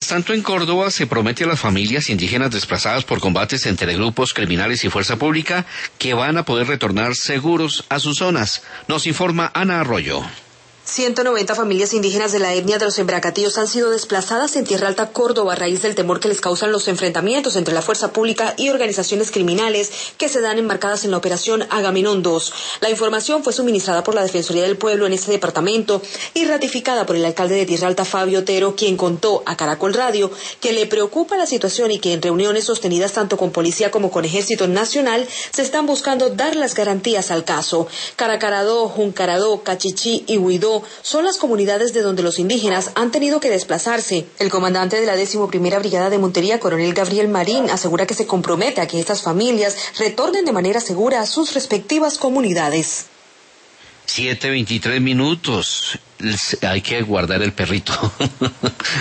Tanto en Córdoba se promete a las familias indígenas desplazadas por combates entre grupos criminales y fuerza pública que van a poder retornar seguros a sus zonas. Nos informa Ana Arroyo. 190 familias indígenas de la etnia de los Embracatillos han sido desplazadas en Tierra Alta, Córdoba, a raíz del temor que les causan los enfrentamientos entre la fuerza pública y organizaciones criminales que se dan enmarcadas en la operación Agamenón 2. La información fue suministrada por la Defensoría del Pueblo en este departamento y ratificada por el alcalde de Tierra Alta, Fabio Otero, quien contó a Caracol Radio que le preocupa la situación y que en reuniones sostenidas tanto con policía como con Ejército Nacional se están buscando dar las garantías al caso. Caracaradó, Juncaradó, Cachichí y Huidó son las comunidades de donde los indígenas han tenido que desplazarse. El comandante de la 11ª Brigada de Montería, coronel Gabriel Marín, asegura que se compromete a que estas familias retornen de manera segura a sus respectivas comunidades. 7:23. Hay que guardar el perrito.